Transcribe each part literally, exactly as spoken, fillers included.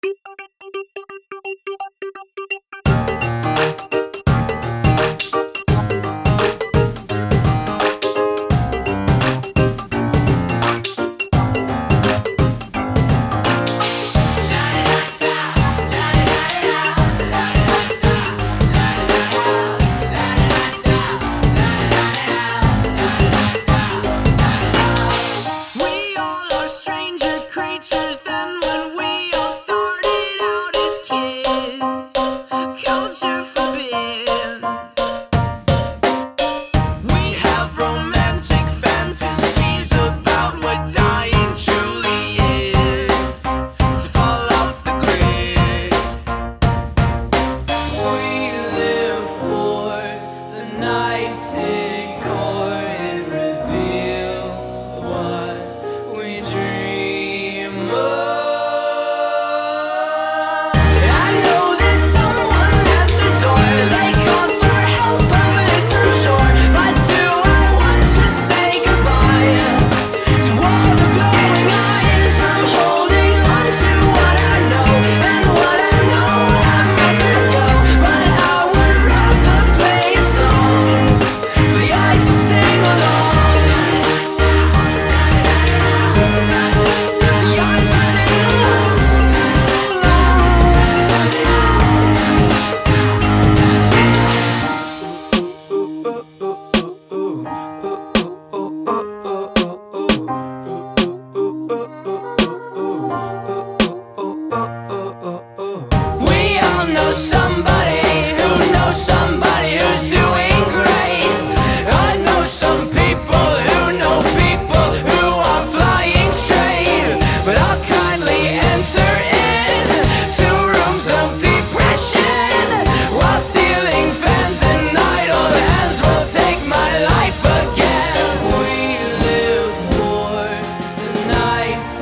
Somebody who knows somebody who's doing great. I know some people who know people who are flying straight. But I'll kindly enter in to rooms of depression, while ceiling fans and idle hands will take my life again. We live for the night's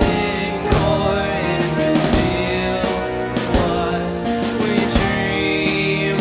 decor. It reveals what we dream.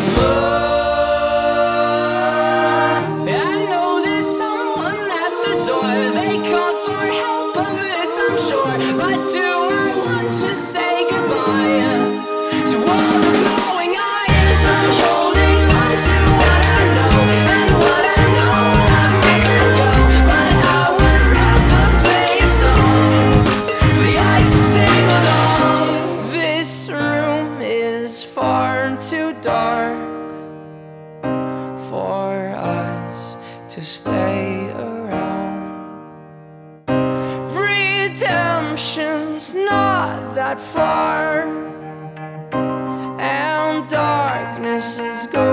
I know there's someone at the door. They call for help of this, I'm sure. But do I want to say goodbye to all the glowing eyes? I'm holding on to what I know, and what I know I must let go. But I would rather play a song for the eyes to sing along. This room is far too dark for us to stay around. Redemption's not that far, and darkness is good.